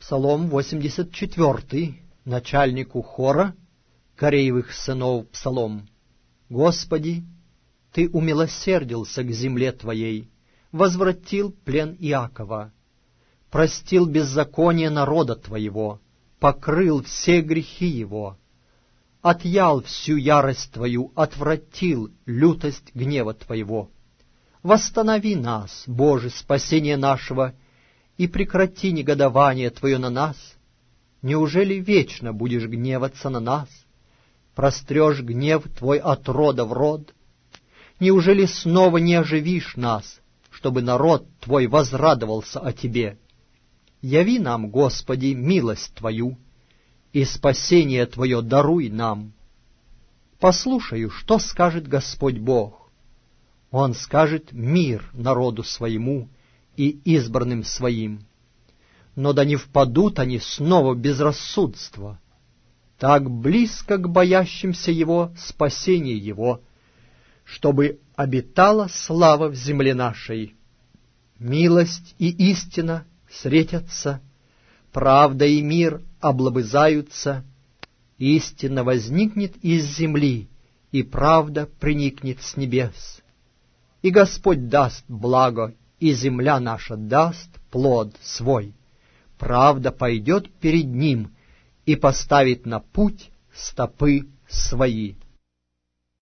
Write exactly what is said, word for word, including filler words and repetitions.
Псалом восемьдесят четвёртый, начальнику хора Кореевых сынов псалом. Господи, Ты умилосердился к земле Твоей, возвратил плен Иакова, простил беззаконие народа Твоего, покрыл все грехи его, отъял всю ярость Твою, отвратил лютость гнева Твоего. Восстанови нас, Боже, спасение нашего, и прекрати негодование Твое на нас. Неужели вечно будешь гневаться на нас? Прострешь гнев Твой от рода в род? Неужели снова не оживишь нас, чтобы народ Твой возрадовался о Тебе? Яви нам, Господи, милость Твою, и спасение Твое даруй нам. Послушаю, что скажет Господь Бог. Он скажет мир народу своему и избранным своим. Но да не впадут они снова в безрассудство. Так близко к боящимся Его спасение Его, чтобы обитала слава в земле нашей. Милость и истина встретятся, правда и мир облобызаются, истина возникнет из земли, и правда приникнет с небес. И Господь даст благо, и земля наша даст плод свой. Правда пойдет перед Ним и поставит на путь стопы свои.